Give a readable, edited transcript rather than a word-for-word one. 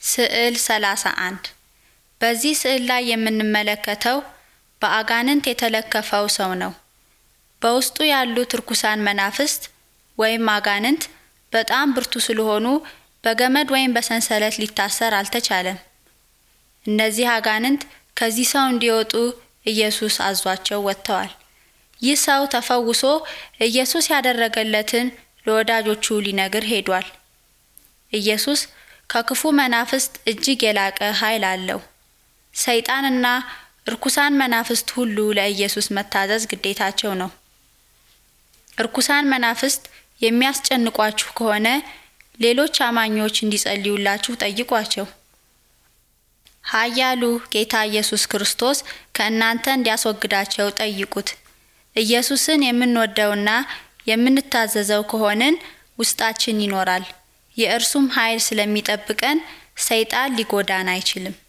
ስዕል 31 በዚህ ስዕል ላይ የምንመለከተው በአጋንንት የተለከፈው ሰው ነው። በውስጡ ያሉት ርኩሳን መናፍስት ወይም አጋንንት በጣም ብርቱ ስለሆኑ በገመድ ወይም በሰንሰለት ሊታሰር አልተቻለም። እነዚህ አጋንንት ከዚህ ሰው እንዲወጡ ኢየሱስ አዟቸው ወጥተዋል። ይህ ሰው ተፈውሶ ኢየሱስ ያደረገለትን ለወዳጆቹ ሊነግር ሄዷል። ኢየሱስ ከክፉ መናፍስት እጅግ የላቀ ኃይል አለው። ሰይጣንና ርኩሳን መናፍስት ሁሉ ለኢየሱስ መታዘዝ ግዴታቸው ነው። ርኩሳን መናፍስት የሚያስጨንቋችሁ ከሆነ ሌሎች አማኞች እንዲጸልዩላችሁ ጠይቋቸው። ኃያሉ ጌታ ኢየሱስ ክርስቶስ ከእናንተ እንዲያስወግዳቸው ጠይቁት። ኢየሱስን የምንወደውና የምንታዘዘው ከሆንን ውስጣችን ይኖራል። የእርሱም ኃይል ስለሚጠብቀን ሰይጣን ሊጎዳን አይችልም።